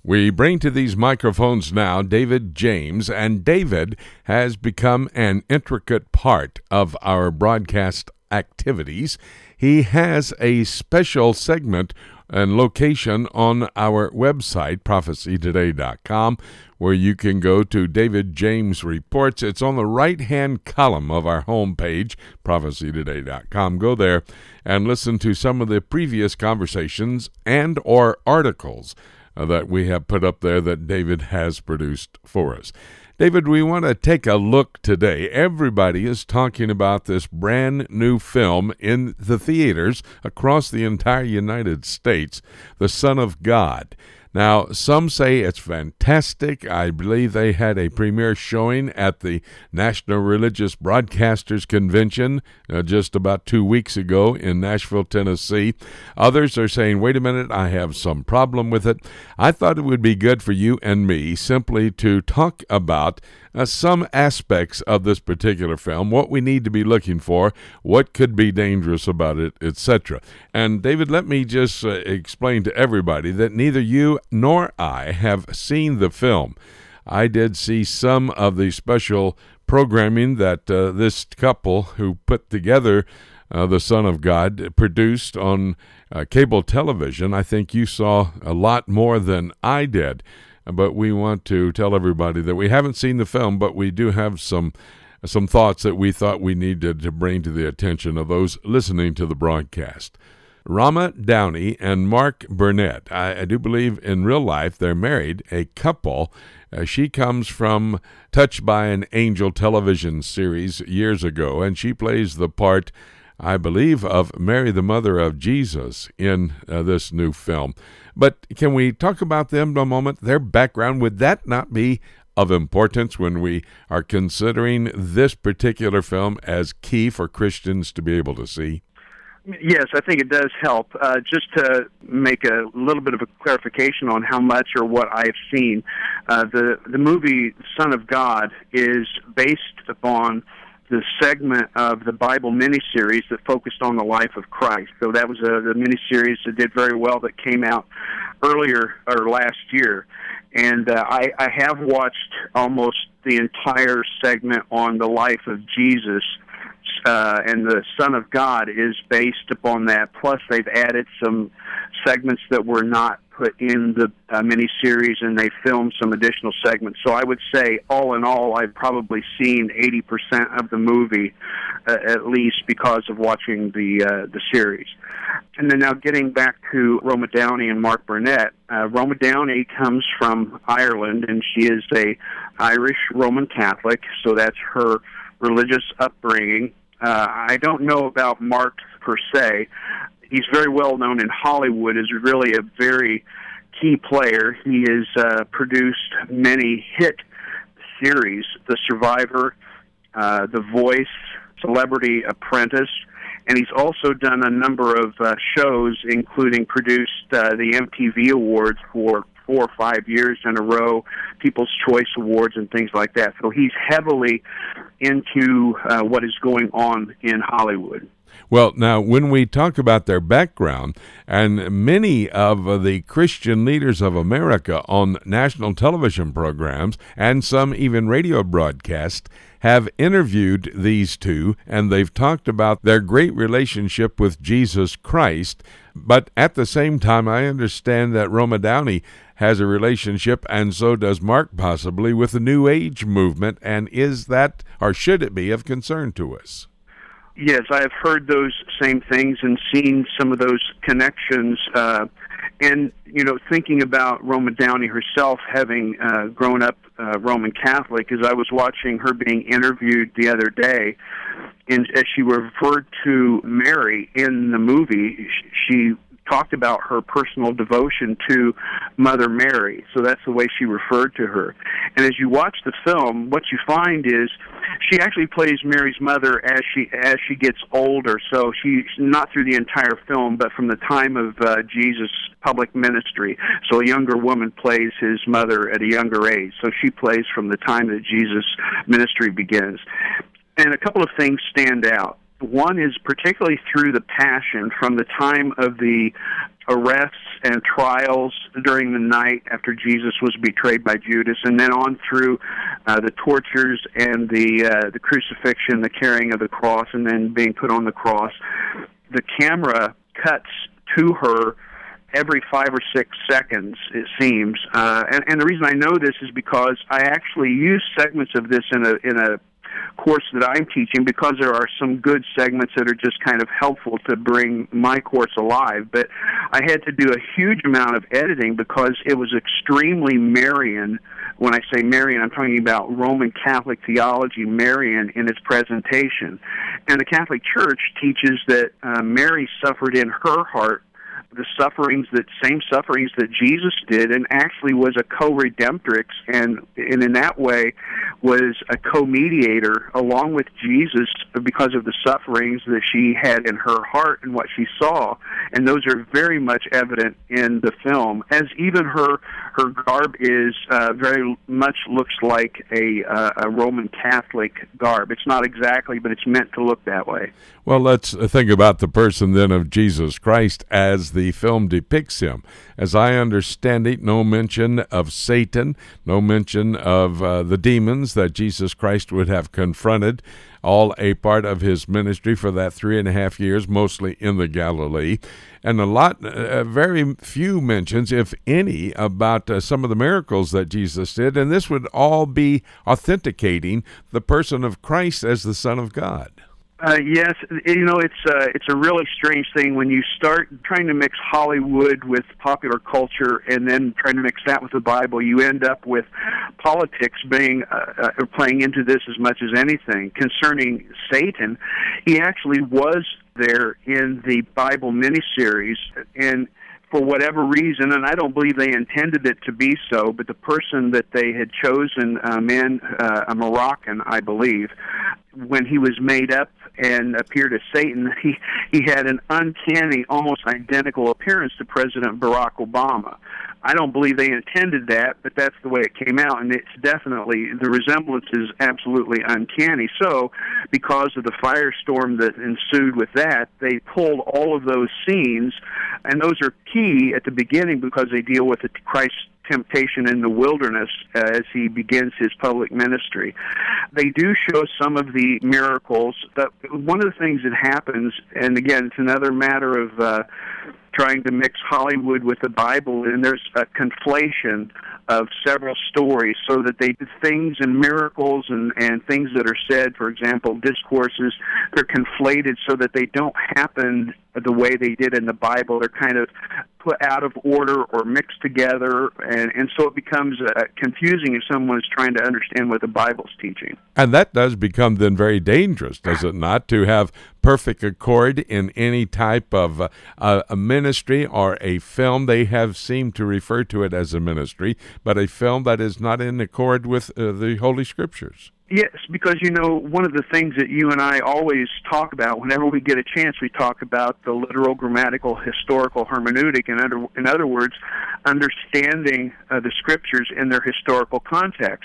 We bring to these microphones now David James, and David has become an intricate part of our broadcast activities. He has a special segment and location on our website, prophecytoday.com, where you can go to David James Reports. It's on the right-hand column of our homepage, prophecytoday.com. Go there and listen to some of the previous conversations and or articles that we have put up there that David has produced for us. David, we want to take a look today. Everybody is talking about this brand new film in the theaters across the entire United States, The Son of God. Now, some say it's fantastic. I believe they had a premiere showing at the National Religious Broadcasters Convention just about 2 weeks ago in Nashville, Tennessee. Others are saying, wait a minute, I have some problem with it. I thought it would be good for you and me simply to talk about some aspects of this particular film, what we need to be looking for, what could be dangerous about it, etc. And David, let me just explain to everybody that neither you nor I have seen the film. I did see some of the special programming that this couple who put together The Son of God produced on cable television. I think you saw a lot more than I did. But we want to tell everybody that we haven't seen the film, but we do have some thoughts that we thought we needed to bring to the attention of those listening to the broadcast. Rama Downey and Mark Burnett, I do believe in real life they're married, a couple. She comes from Touched by an Angel television series years ago, and she plays the part, I believe, of Mary, the mother of Jesus, in this new film. But can we talk about them a moment, their background? Would that not be of importance when we are considering this particular film as key for Christians to be able to see? Yes, I think it does help. Just to make a little bit of a clarification on how much or what I've seen, the movie Son of God is based upon the segment of the Bible miniseries that focused on the life of Christ. So that was the miniseries that did very well that came out earlier or last year. And I have watched almost the entire segment on the life of Jesus, and the Son of God is based upon that. Plus, they've added some segments that were not put in the miniseries, and they filmed some additional segments. So I would say, all in all, I've probably seen 80% of the movie, at least, because of watching the series. And then now getting back to Roma Downey and Mark Burnett, Roma Downey comes from Ireland, and she is a Irish Roman Catholic, so that's her religious upbringing. I don't know about Mark per se. He's very well known in Hollywood, is really a very key player. He has produced many hit series, The Survivor, The Voice, Celebrity Apprentice, and he's also done a number of shows, including produced the MTV Awards for 4 or 5 years in a row, People's Choice Awards and things like that. So he's heavily into what is going on in Hollywood. Well, now, when we talk about their background, and many of the Christian leaders of America on national television programs and some even radio broadcasts have interviewed these two, and they've talked about their great relationship with Jesus Christ. But at the same time, I understand that Roma Downey has a relationship, and so does Mark possibly, with the New Age movement. And is that, or should it be, of concern to us? Yes, I have heard those same things and seen some of those connections. And, you know, thinking about Roma Downey herself, having grown up Roman Catholic, as I was watching her being interviewed the other day, and as she referred to Mary in the movie, she talked about her personal devotion to Mother Mary. So that's the way she referred to her. And as you watch the film, what you find is she actually plays Mary's mother as she gets older. So she's not through the entire film, but from the time of Jesus' public ministry. So a younger woman plays his mother at a younger age. So she plays from the time that Jesus' ministry begins. And a couple of things stand out. One is particularly through the Passion, from the time of the arrests and trials during the night after Jesus was betrayed by Judas, and then on through the tortures and the crucifixion, the carrying of the cross, and then being put on the cross. The camera cuts to her every 5 or 6 seconds, it seems. And the reason I know this is because I actually use segments of this in a course that I'm teaching, because there are some good segments that are just kind of helpful to bring my course alive. But I had to do a huge amount of editing because it was extremely Marian. When I say Marian, I'm talking about Roman Catholic theology, Marian in its presentation. And the Catholic Church teaches that Mary suffered in her heart the same sufferings that Jesus did, and actually was a co-redemptrix, and in that way was a co-mediator along with Jesus because of the sufferings that she had in her heart and what she saw. And those are very much evident in the film, as even her garb is very much looks like a Roman Catholic garb. It's not exactly, but it's meant to look that way. Well, let's think about the person then of Jesus Christ as the film depicts him. As I understand it, no mention of Satan, no mention of the demons that Jesus Christ would have confronted, all a part of his ministry for that 3.5 years, mostly in the Galilee. And very few mentions, if any, about some of the miracles that Jesus did. And this would all be authenticating the person of Christ as the Son of God. Yes, it's a really strange thing when you start trying to mix Hollywood with popular culture and then trying to mix that with the Bible. You end up with politics being playing into this as much as anything. Concerning Satan, he actually was there in the Bible miniseries, and for whatever reason, and I don't believe they intended it to be so, but the person that they had chosen, a Moroccan, I believe, when he was made up and appeared as Satan, he had an uncanny, almost identical appearance to President Barack Obama. I don't believe they intended that, but that's the way it came out, and it's definitely, the resemblance is absolutely uncanny. So, because of the firestorm that ensued with that, they pulled all of those scenes, and those are key at the beginning because they deal with Christ's temptation in the wilderness as he begins his public ministry. They do show some of the miracles. One of the things that happens, and again, it's another matter of trying to mix Hollywood with the Bible, and there's a conflation of several stories so that things and miracles and things that are said, for example, discourses, they're conflated so that they don't happen the way they did in the Bible. They're kind of put out of order or mixed together, and so it becomes confusing if someone is trying to understand what the Bible's teaching. And that does become then very dangerous, does it not, to have perfect accord in any type of a ministry or a film. They have seemed to refer to it as a ministry, but a film that is not in accord with the Holy Scriptures. Yes, because, one of the things that you and I always talk about whenever we get a chance, we talk about the literal, grammatical, historical hermeneutic, and in other words, understanding the Scriptures in their historical context.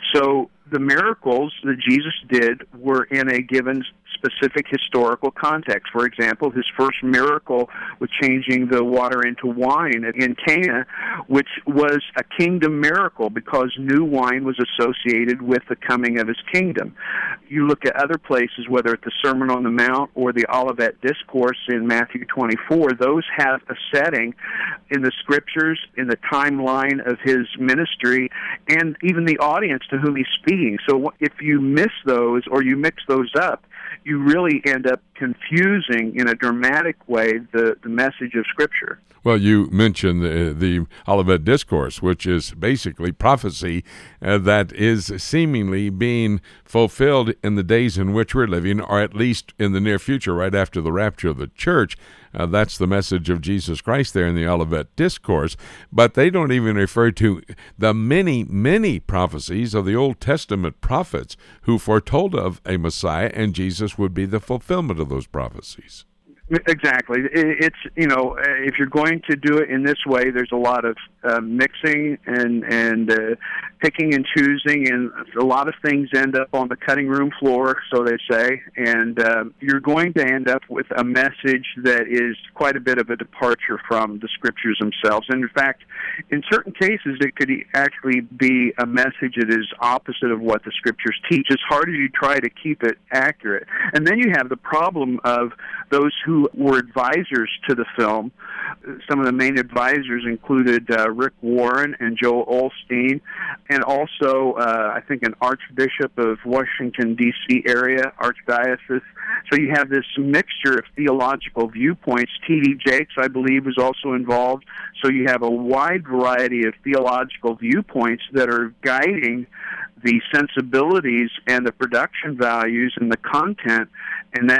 So the miracles that Jesus did were in a given specific historical context. For example, his first miracle was changing the water into wine in Cana, which was a kingdom miracle because new wine was associated with the coming of his kingdom. You look at other places, whether it's the Sermon on the Mount or the Olivet Discourse in Matthew 24, those have a setting in the Scriptures, in the timeline of his ministry, and even the audience to whom he's speaking. So if you miss those or you mix those up, you really end up confusing in a dramatic way the message of Scripture. Well, you mentioned the Olivet Discourse, which is basically prophecy that is seemingly being fulfilled in the days in which we're living, or at least in the near future, right after the rapture of the church. That's the message of Jesus Christ there in the Olivet Discourse. But they don't even refer to the many, many prophecies of the Old Testament prophets who foretold of a Messiah, and Jesus would be the fulfillment of those prophecies. Exactly. It's, if you're going to do it in this way, there's a lot of mixing and picking and choosing, and a lot of things end up on the cutting room floor, so they say, and you're going to end up with a message that is quite a bit of a departure from the Scriptures themselves. And in fact, in certain cases, it could actually be a message that is opposite of what the Scriptures teach, as hard as you try to keep it accurate. And then you have the problem of those who were advisors to the film. Some of the main advisors included Rick Warren and Joel Osteen, and also, I think, an archbishop of Washington, D.C. area, archdiocese. So you have this mixture of theological viewpoints. T.D. Jakes, I believe, was also involved. So you have a wide variety of theological viewpoints that are guiding the sensibilities and the production values and the content, and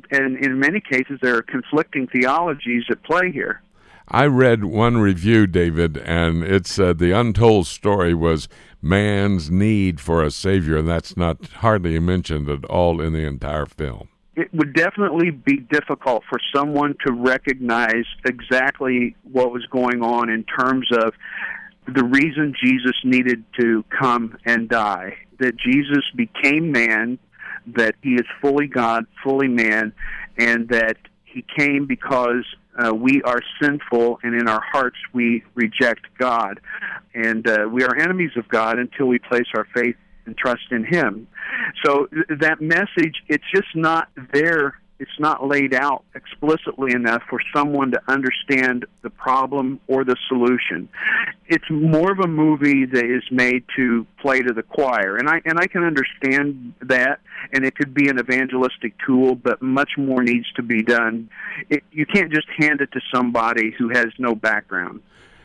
in many cases there are conflicting theologies at play here. I read one review, David, and it said the untold story was man's need for a Savior, and that's not hardly mentioned at all in the entire film. It would definitely be difficult for someone to recognize exactly what was going on in terms of the reason Jesus needed to come and die, that Jesus became man, that he is fully God, fully man, and that he came because we are sinful, and in our hearts we reject God. And we are enemies of God until we place our faith and trust in him. So that message, it's just not there. It's not laid out explicitly enough for someone to understand the problem or the solution. It's more of a movie that is made to play to the choir, and I can understand that, and it could be an evangelistic tool, but much more needs to be done. You can't just hand it to somebody who has no background.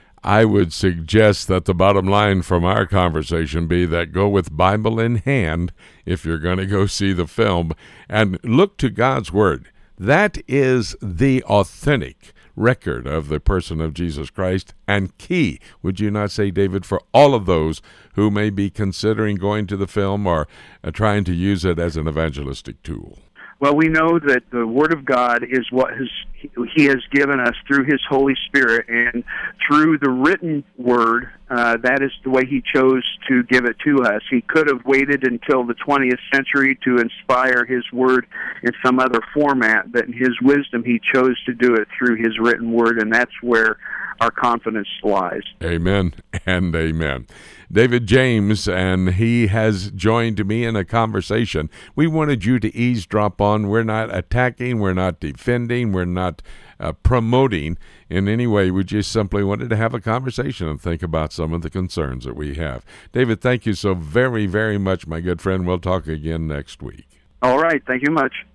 I would suggest that the bottom line from our conversation be that go with Bible in hand if you're going to go see the film, and look to God's Word. That is the authentic record of the person of Jesus Christ, and key, would you not say, David, for all of those who may be considering going to the film or trying to use it as an evangelistic tool? Well, we know that the Word of God is what He has given us through His Holy Spirit, and through the written Word, that is the way He chose to give it to us. He could have waited until the 20th century to inspire His Word in some other format, but in His wisdom, He chose to do it through His written Word, and that's where our confidence lies. Amen and amen. David James, and he has joined me in a conversation we wanted you to eavesdrop on. We're not attacking, we're not defending, we're not promoting in any way. We just simply wanted to have a conversation and think about some of the concerns that we have. David, thank you so very, very much, my good friend. We'll talk again next week. All right. Thank you much.